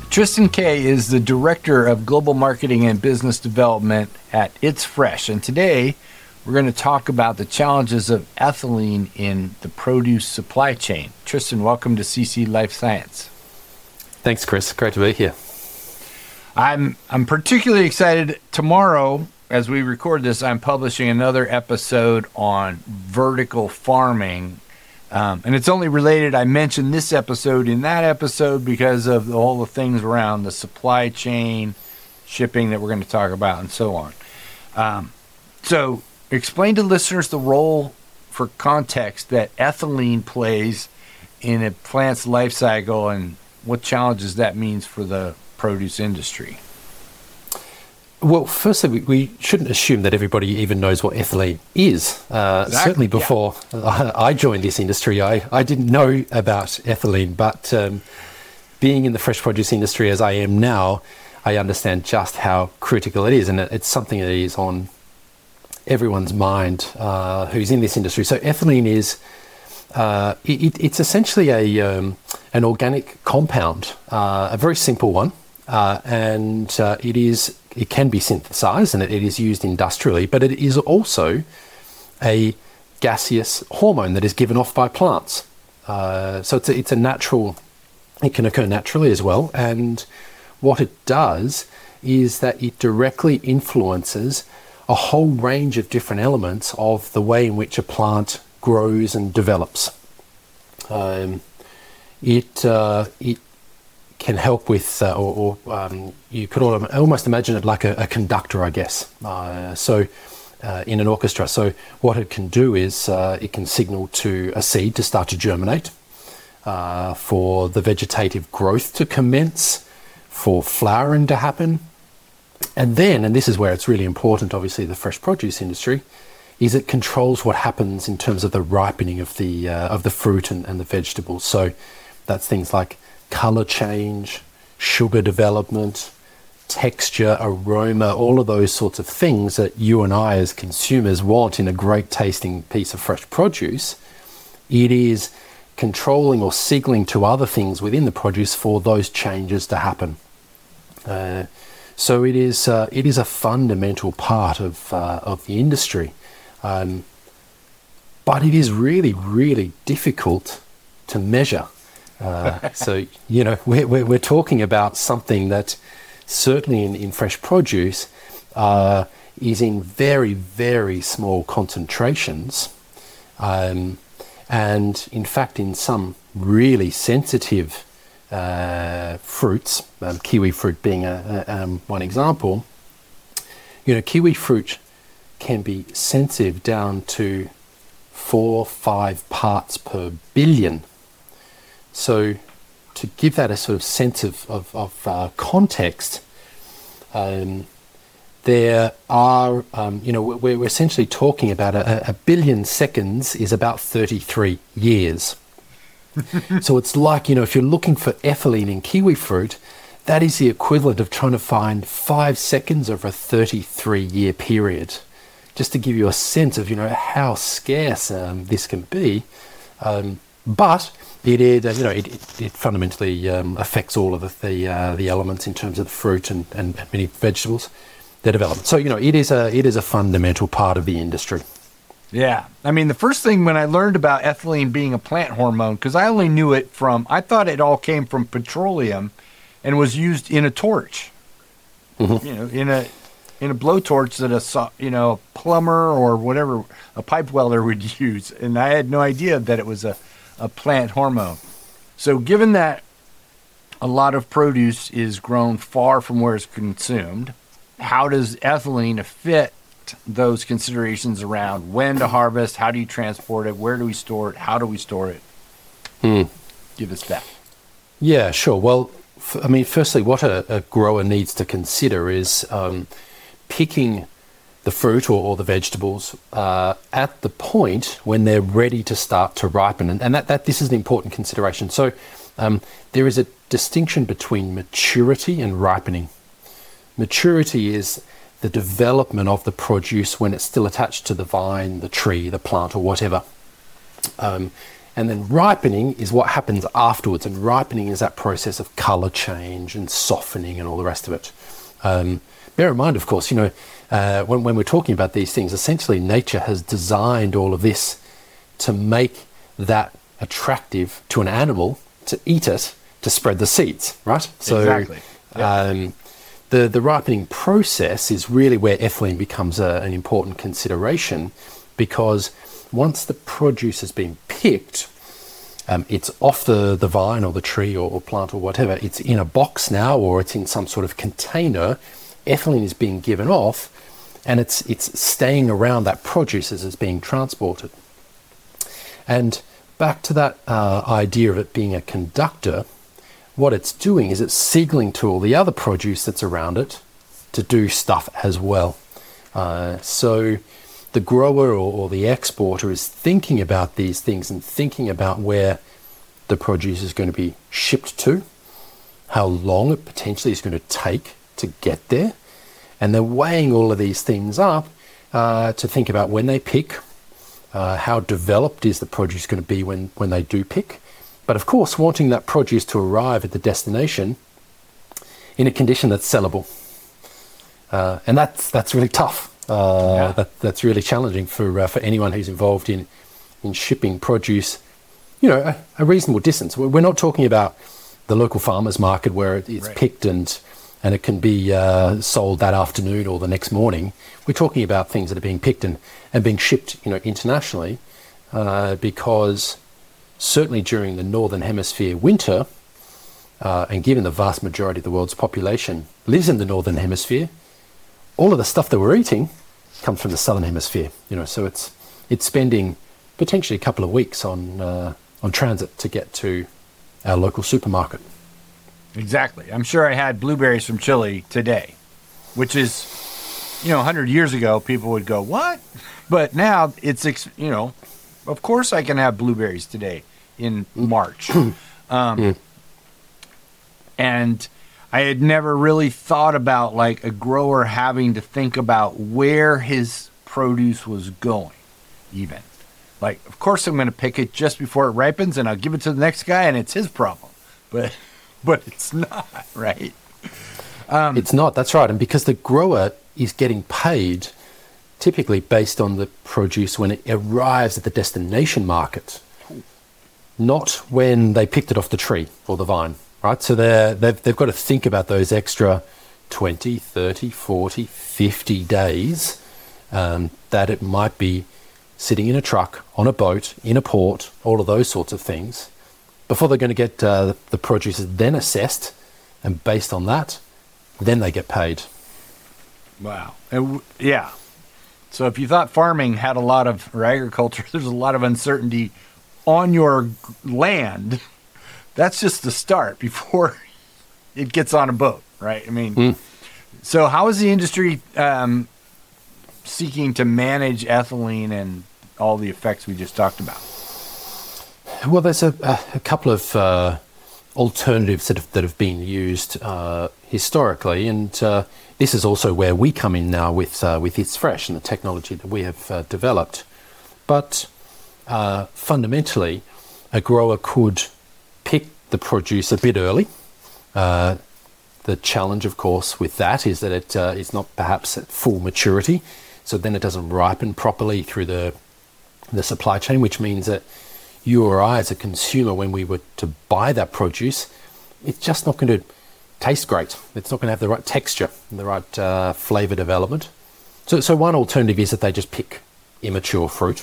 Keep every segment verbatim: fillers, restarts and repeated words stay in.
Tristan Kay is the Director of Global Marketing and Business Development at It's Fresh. And today we're going to talk about the challenges of ethylene in the produce supply chain. Tristan, welcome to C C Life Science. Thanks, Chris. Great to be here. I'm I'm particularly excited. Tomorrow, as we record this, I'm publishing another episode on vertical farming. Um, and it's only related, I mentioned this episode in that episode because of all the things around the supply chain, shipping that we're going to talk about, and so on. Um, so explain to listeners the role, for context, that ethylene plays in a plant's life cycle and what challenges that means for the produce industry. Well, firstly, we, we shouldn't assume that everybody even knows what ethylene is. Uh, exactly, certainly before yeah. I, I joined this industry, I, I didn't know about ethylene, but um, being in the fresh produce industry as I am now, I understand just how critical it is, and it, it's something that is on everyone's mind uh, who's in this industry. So ethylene is, uh, it, it's essentially a um, an organic compound, uh, a very simple one, uh, and uh, it is It can be synthesized and it, it is used industrially, but it is also a gaseous hormone that is given off by plants. Uh, so it's a, it's a natural, it can occur naturally as well. And what it does is that it directly influences a whole range of different elements of the way in which a plant grows and develops. Um, it, uh, it can help with, uh, or, or um, you could almost imagine it like a, a conductor, I guess. Uh, so uh, in an orchestra. So what it can do is uh, it can signal to a seed to start to germinate, uh, for the vegetative growth to commence, for flowering to happen. And then, and this is where it's really important, obviously, the fresh produce industry, is it controls what happens in terms of the ripening of the, uh, of the fruit and, and the vegetables. So that's things like color change, sugar development, texture, aroma, all of those sorts of things that you and I as consumers want in a great tasting piece of fresh produce. It is controlling or signaling to other things within the produce for those changes to happen. Uh, so it is uh, it is a fundamental part of uh, of the industry, um, but it is really really difficult to measure. Uh, so, you know, we're, we're, we're talking about something that certainly in, in fresh produce uh, is in very, very small concentrations. Um, and in fact, in some really sensitive uh, fruits, um, kiwi fruit being a, a, um, one example, you know, kiwi fruit can be sensitive down to four, five parts per billion. So to give that a sort of sense of, of, of uh, context, um, there are, um, you know, we're, we're essentially talking about a, a billion seconds is about thirty-three years. So it's like, you know, if you're looking for ethylene in kiwi fruit, that is the equivalent of trying to find five seconds over a thirty-three year period. Just to give you a sense of, you know, how scarce um, this can be. Um, but It, it uh, you know, it, it, it fundamentally um, affects all of the the, uh, the elements in terms of the fruit and, and many vegetables, their development. So, you know, it is a it is a fundamental part of the industry. Yeah, I mean, the first thing when I learned about ethylene being a plant hormone, because I only knew it from, I thought it all came from petroleum, and was used in a torch. Mm-hmm. You know, in a in a blowtorch that a you know a plumber or whatever, a pipe welder would use, and I had no idea that it was a a plant hormone. So given that a lot of produce is grown far from where it's consumed, how does ethylene fit those considerations around when to harvest, how do you transport it, where do we store it, how do we store it? Hmm. Give us that. Yeah, sure. Well, f- I mean, firstly, what a, a grower needs to consider is um, picking the fruit or, or the vegetables uh, at the point when they're ready to start to ripen. And, and that, that this is an important consideration. So um, there is a distinction between maturity and ripening. Maturity is the development of the produce when it's still attached to the vine, the tree, the plant, or whatever. Um, And then ripening is what happens afterwards. And ripening is that process of color change and softening and all the rest of it. Um, bear in mind, of course, you know, uh, when, when we're talking about these things, essentially nature has designed all of this to make that attractive to an animal to eat it, to spread the seeds, right? So exactly. Yep. um, the, the ripening process is really where ethylene becomes a, an important consideration, because once the produce has been picked, um, it's off the, the vine or the tree or, or plant or whatever, it's in a box now, or it's in some sort of container. Ethylene is being given off, and it's it's staying around that produce as it's being transported. And back to that uh, idea of it being a conductor, what it's doing is it's signaling to all the other produce that's around it to do stuff as well. Uh, so the grower or, or the exporter is thinking about these things and thinking about where the produce is going to be shipped to, how long it potentially is going to take to get there, and they're weighing all of these things up uh, to think about when they pick, uh, how developed is the produce going to be when, when they do pick, but of course wanting that produce to arrive at the destination in a condition that's sellable. Uh, and that's that's really tough. Uh, yeah. that, that's really challenging for uh, for anyone who's involved in in shipping produce, you know, a, a reasonable distance. We're not talking about the local farmers market where it's right. picked and and it can be uh, sold that afternoon or the next morning. We're talking about things that are being picked and, and being shipped, you know, internationally, uh, because certainly during the Northern Hemisphere winter, uh, and given the vast majority of the world's population lives in the Northern Hemisphere, all of the stuff that we're eating comes from the Southern Hemisphere, you know, so it's it's spending potentially a couple of weeks on uh, on transit to get to our local supermarket. Exactly. I'm sure I had blueberries from Chile today, which is, you know, one hundred years ago, people would go, what? But now it's, you know, of course I can have blueberries today in March. um, mm. And I had never really thought about like a grower having to think about where his produce was going, even. Like, of course I'm going to pick it just before it ripens and I'll give it to the next guy and it's his problem. But but it's not, right? Um, it's not, that's right. And because the grower is getting paid typically based on the produce when it arrives at the destination market, not when they picked it off the tree or the vine. Right, so they're, they've, they've got to think about those extra twenty, thirty, forty, fifty days um, that it might be sitting in a truck, on a boat, in a port, all of those sorts of things, before they're going to get uh, the produce then assessed, and based on that, then they get paid. Wow. And w- yeah. So if you thought farming had a lot of, or agriculture, there's a lot of uncertainty on your land. That's just the start before it gets on a boat, right? I mean, mm. So how is the industry um, seeking to manage ethylene and all the effects we just talked about? Well, there's a, a, a couple of uh, alternatives that have, that have been used uh, historically, and uh, this is also where we come in now with uh, with It's Fresh and the technology that we have uh, developed. But uh, fundamentally, a grower could pick the produce a bit early. Uh, the challenge, of course, with that is that it uh, is not perhaps at full maturity, so then it doesn't ripen properly through the the supply chain, which means that you or I, as a consumer, when we were to buy that produce, it's just not going to taste great. It's not going to have the right texture and the right uh, flavor development. So, so one alternative is that they just pick immature fruit.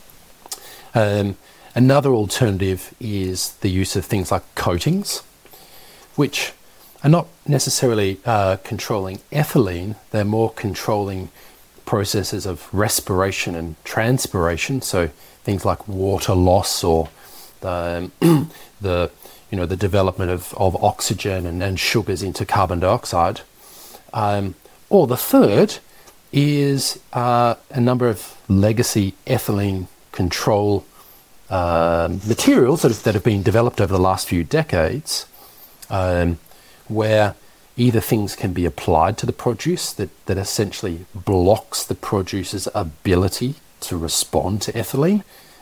Um, Another alternative is the use of things like coatings, which are not necessarily uh, controlling ethylene. They're more controlling processes of respiration and transpiration. So things like water loss or the, the you know the development of, of oxygen and, and sugars into carbon dioxide. Um, or the third is uh, a number of legacy ethylene control Uh, materials that have, that have been developed over the last few decades, um, where either things can be applied to the produce that, that essentially blocks the producer's ability to respond to ethylene,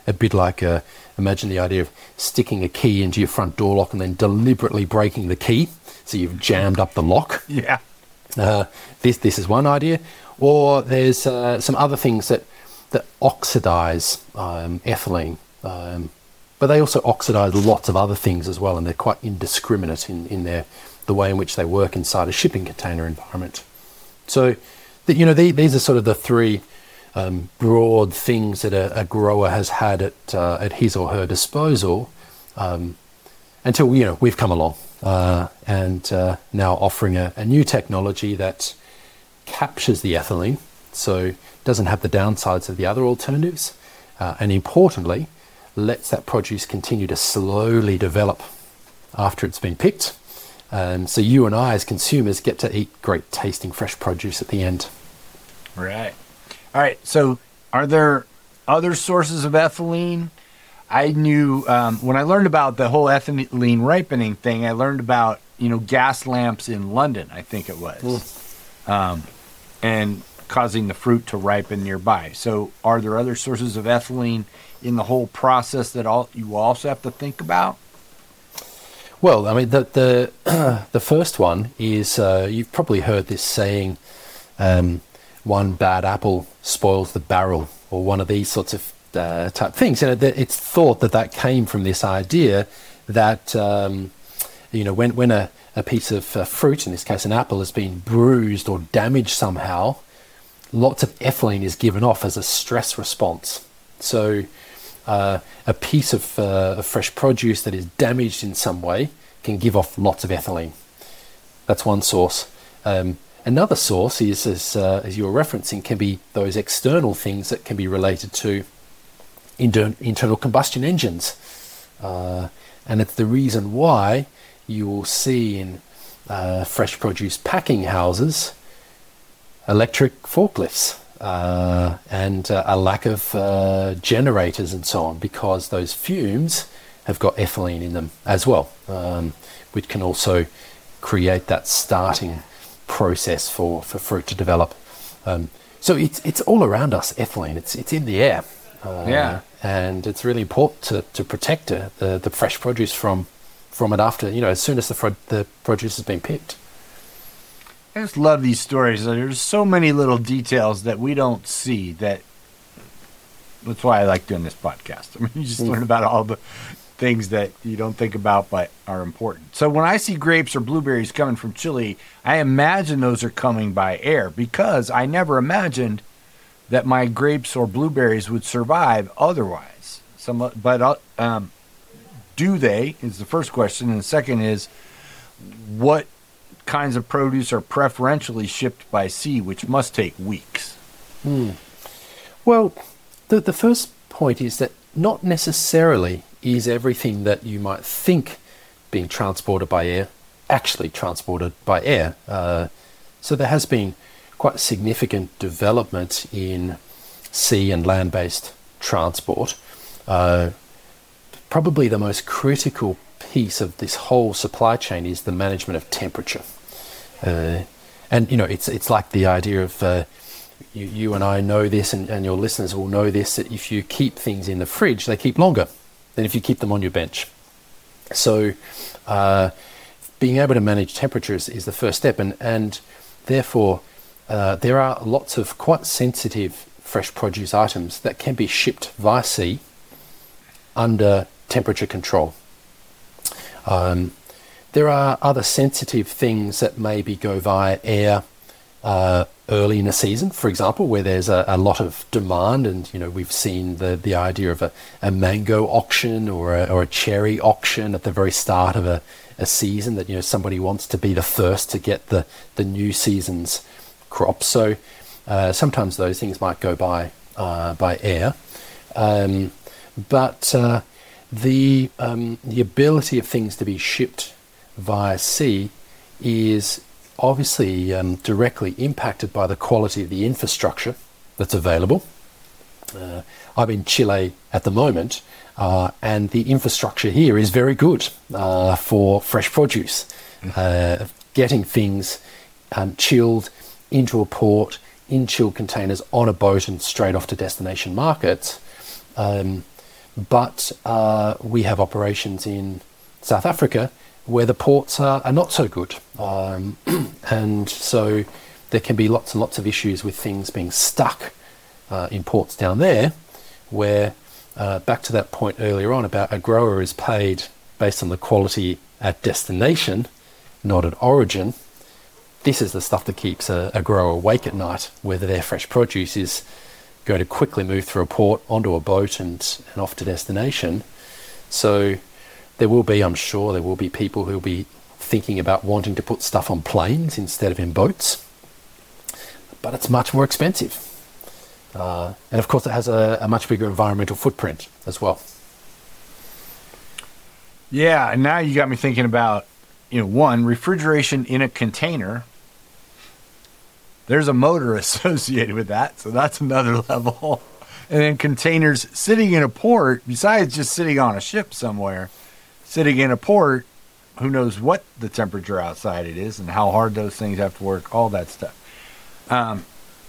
a bit like, a, imagine the idea of sticking a key into your front door lock and then deliberately breaking the key, so you've jammed up the lock. Yeah. Uh, this this is one idea. Or there's uh, some other things that, that oxidize um, ethylene. Um, but they also oxidize lots of other things as well, and they're quite indiscriminate in, in their the way in which they work inside a shipping container environment. So, the, you know, the, these are sort of the three um, broad things that a, a grower has had at uh, at his or her disposal um, until, you know, we've come along uh, and uh, now offering a, a new technology that captures the ethylene, so doesn't have the downsides of the other alternatives, uh, and importantly, lets that produce continue to slowly develop after it's been picked. Um, so you and I as consumers get to eat great tasting fresh produce at the end. Right. All right. So are there other sources of ethylene? I knew um, when I learned about the whole ethylene ripening thing, I learned about, you know, gas lamps in London, I think it was, mm. um, and causing the fruit to ripen nearby. So are there other sources of ethylene in the whole process that all you also have to think about? Well, I mean, the the, the first one is, uh, you've probably heard this saying, um, one bad apple spoils the barrel, or one of these sorts of uh, type things. And it's thought that that came from this idea that, um, you know, when, when a, a piece of uh, fruit, in this case an apple, has been bruised or damaged somehow, lots of ethylene is given off as a stress response. So Uh, a piece of, uh, of fresh produce that is damaged in some way can give off lots of ethylene. That's one source. Um, another source is, as, uh, as you were referencing, can be those external things that can be related to inter- internal combustion engines. Uh, and it's the reason why you will see in uh, fresh produce packing houses electric forklifts. Uh, and uh, a lack of uh, generators and so on, because those fumes have got ethylene in them as well, um, which can also create that starting process for, for fruit to develop. Um, so it's it's all around us, ethylene. It's it's in the air. Uh, yeah, and it's really important to to protect uh, the the fresh produce from from it after, you know, as soon as the fro- the produce has been picked. I just love these stories. There's so many little details that we don't see. That that's why I like doing this podcast. I mean, you just mm. learn about all the things that you don't think about but are important. So when I see grapes or blueberries coming from Chile, I imagine those are coming by air, because I never imagined that my grapes or blueberries would survive otherwise. Some, but um, do they? Is the first question, and the second is, what kinds of produce are preferentially shipped by sea, which must take weeks? Mm. Well, the the first point is that not necessarily is everything that you might think being transported by air actually transported by air. Uh, so there has been quite significant development in sea and land-based transport. Uh, probably the most critical piece of this whole supply chain is the management of temperature. Uh, and, you know, it's it's like the idea of, uh, you, you and I know this, and, and your listeners will know this, that if you keep things in the fridge, they keep longer than if you keep them on your bench. So uh, being able to manage temperatures is the first step, and, and therefore uh, there are lots of quite sensitive fresh produce items that can be shipped via sea under temperature control. Um, there are other sensitive things that maybe go via air uh, early in a season, for example, where there's a, a lot of demand, and you know we've seen the the idea of a, a mango auction or a, or a cherry auction at the very start of a, a season, that you know somebody wants to be the first to get the the new season's crop. So uh, sometimes those things might go by uh, by air, um, but uh, the um, the ability of things to be shipped via sea is obviously um, directly impacted by the quality of the infrastructure that's available. Uh, I'm in Chile at the moment, uh, and the infrastructure here is very good uh, for fresh produce. Uh, getting things um, chilled into a port, in chilled containers, on a boat and straight off to destination markets. Um, but uh, we have operations in South Africa where the ports are, are not so good. Um, and so there can be lots and lots of issues with things being stuck uh, in ports down there, where, uh, back to that point earlier on about a grower is paid based on the quality at destination, not at origin. This is the stuff that keeps a, a grower awake at night, whether their fresh produce is going to quickly move through a port, onto a boat and, and off to destination. So there will be, I'm sure, there will be people who will be thinking about wanting to put stuff on planes instead of in boats. But it's much more expensive. Uh, and of course it has a, a much bigger environmental footprint as well. Yeah, and now you got me thinking about, you know, one, refrigeration in a container. There's a motor associated with that, so that's another level. And then containers sitting in a port, besides just sitting on a ship somewhere, sitting in a port, who knows what the temperature outside it is and how hard those things have to work, all that stuff. Um,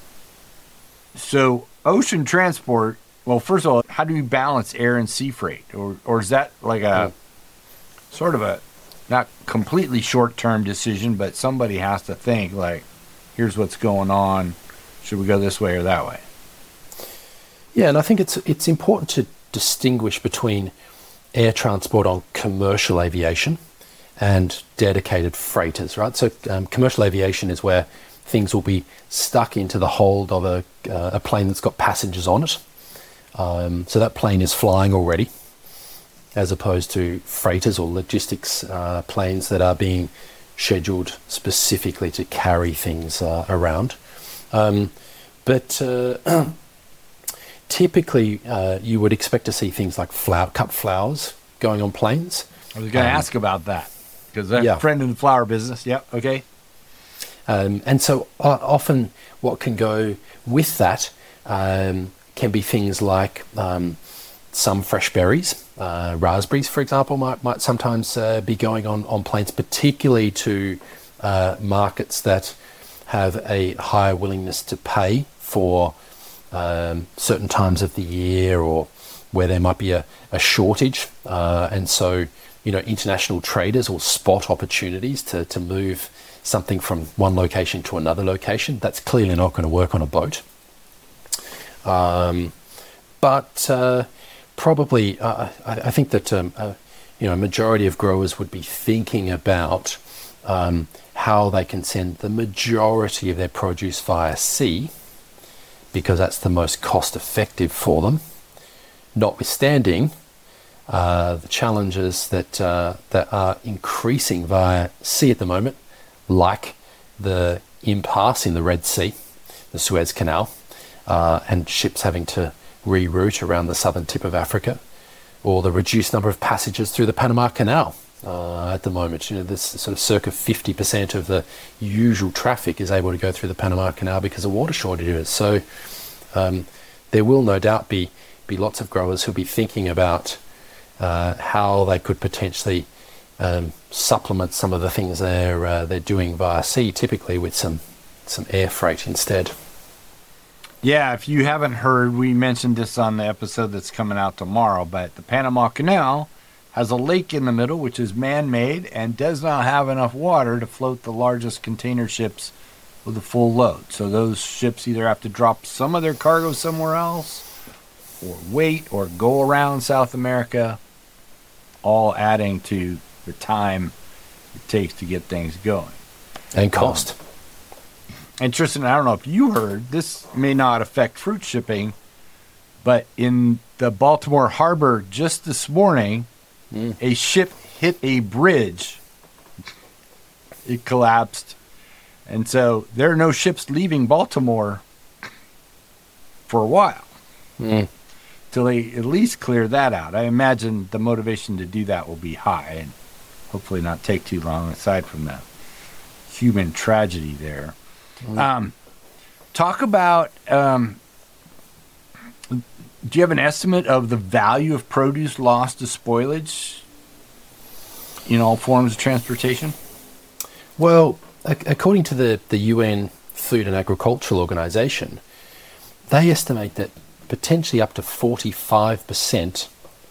so ocean transport, well, first of all, how do you balance air and sea freight? Or, or is that like a sort of a not completely short-term decision, but somebody has to think, like, here's what's going on. Should we go this way or that way? Yeah, and I think it's it's important to distinguish between air transport on commercial aviation and dedicated freighters, right? So um, commercial aviation is where things will be stuck into the hold of a, uh, a plane that's got passengers on it. Um, so that plane is flying already, as opposed to freighters or logistics uh, planes that are being scheduled specifically to carry things uh, around. Um, but uh, typically uh, you would expect to see things like flower, cut flowers going on planes. I was going to um, ask about that, because I'm yeah. a friend in the flower business. Yep, okay. Um, and so uh, often what can go with that um, can be things like um, some fresh berries, uh, raspberries, for example, might might sometimes uh, be going on, on planes, particularly to uh, markets that have a higher willingness to pay for um, certain times of the year, or where there might be a, a shortage. Uh, and so, you know, international traders will spot opportunities to, to move something from one location to another location. That's clearly not going to work on a boat. Um, but uh, probably, uh, I, I think that um, uh, you know, a majority of growers would be thinking about um, how they can send the majority of their produce via sea, because that's the most cost-effective for them. Notwithstanding uh, the challenges that uh, that are increasing via sea at the moment, like the impasse in the Red Sea, the Suez Canal, uh, and ships having to reroute around the southern tip of Africa, or the reduced number of passages through the Panama Canal. Uh, at the moment, you know, this sort of circa fifty percent of the usual traffic is able to go through the Panama Canal because of water shortages. So um, there will no doubt be, be lots of growers who'll be thinking about uh, how they could potentially Um, supplement some of the things they're uh, they're doing via sea, typically with some some air freight instead. Yeah, if you haven't heard, we mentioned this on the episode that's coming out tomorrow, but the Panama Canal has a lake in the middle, which is man-made and does not have enough water to float the largest container ships with a full load. So those ships either have to drop some of their cargo somewhere else, or wait, or go around South America, all adding to the time it takes to get things going. And cost. Um, and Tristan, I don't know if you heard, this may not affect fruit shipping, but in the Baltimore Harbor just this morning, mm. a ship hit a bridge. It collapsed. And so there are no ships leaving Baltimore for a while. Mm. Till they at least clear that out. I imagine the motivation to do that will be high, and hopefully not take too long, aside from the human tragedy there. Mm. Um, talk about, um, do you have an estimate of the value of produce lost to spoilage in all forms of transportation? Well, according to the, the U N Food and Agricultural Organization, they estimate that potentially up to forty-five percent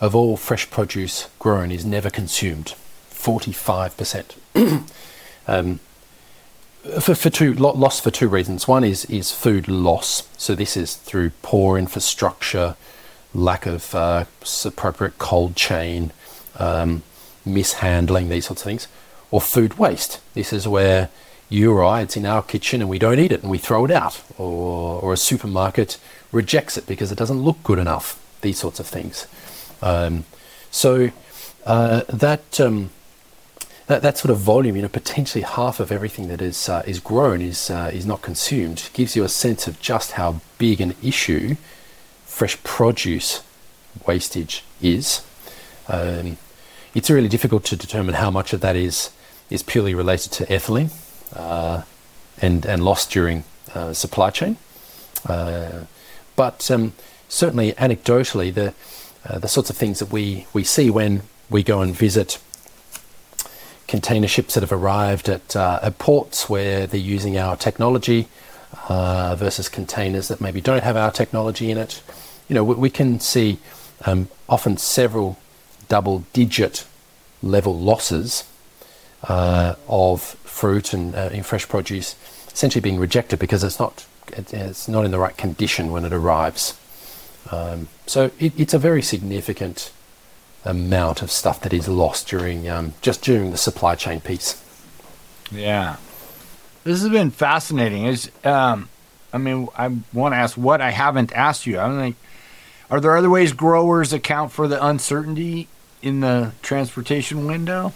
of all fresh produce grown is never consumed. forty-five percent. um, for, for two, loss for two reasons. One is, is food loss. So this is through poor infrastructure, lack of uh, appropriate cold chain, um, mishandling, these sorts of things. Or food waste. This is where you or I, it's in our kitchen and we don't eat it and we throw it out. Or, or a supermarket rejects it because it doesn't look good enough. These sorts of things. Um, so uh, that, um, that that sort of volume, you know, potentially half of everything that is uh, is grown is uh, is not consumed, gives you a sense of just how big an issue fresh produce wastage is. Um, it's really difficult to determine how much of that is is purely related to ethylene uh, and and lost during uh, supply chain, uh, but um, certainly anecdotally the Uh, the sorts of things that we, we see when we go and visit container ships that have arrived at, uh, at ports where they're using our technology uh, versus containers that maybe don't have our technology in it. You know, we, we can see um, often several double-digit level losses uh, of fruit and uh, in fresh produce essentially being rejected because it's not it, it's not in the right condition when it arrives. Um, so it, it's a very significant amount of stuff that is lost during um, just during the supply chain piece. Yeah, this has been fascinating. Is um, I mean, I want to ask what I haven't asked you. I'm like, are there other ways growers account for the uncertainty in the transportation window?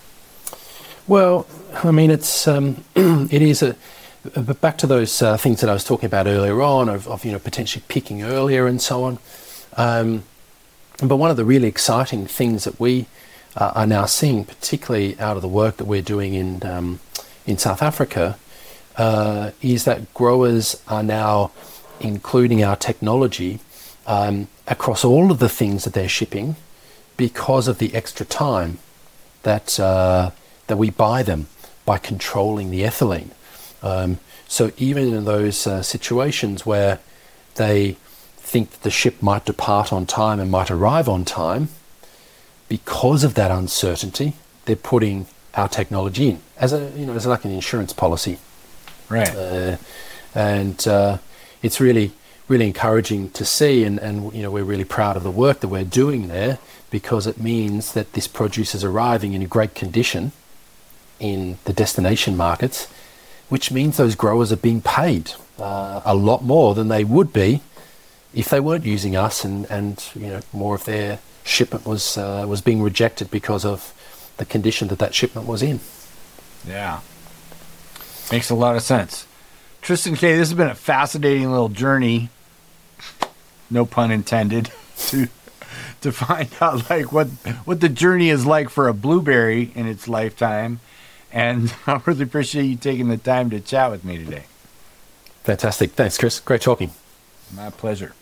Well, I mean, it's um, it is a. But back to those uh, things that I was talking about earlier on, of, of you know potentially picking earlier and so on. Um, but one of the really exciting things that we uh, are now seeing, particularly out of the work that we're doing in um, in South Africa, uh, is that growers are now including our technology um, across all of the things that they're shipping, because of the extra time that uh, that we buy them by controlling the ethylene. Um, so even in those uh, situations where they think that the ship might depart on time and might arrive on time, because of that uncertainty, they're putting our technology in as a you know as like an insurance policy, right? Uh, and uh, it's really really encouraging to see, and, and you know we're really proud of the work that we're doing there, because it means that this produce is arriving in a great condition in the destination markets, which means those growers are being paid uh, a lot more than they would be if they weren't using us, and, and you know more of their shipment was uh, was being rejected because of the condition that that shipment was in. Yeah, makes a lot of sense. Tristan K., this has been a fascinating little journey, no pun intended, to to find out like what what the journey is like for a blueberry in its lifetime. And I really appreciate you taking the time to chat with me today. Fantastic. Thanks, Chris. Great talking. My pleasure.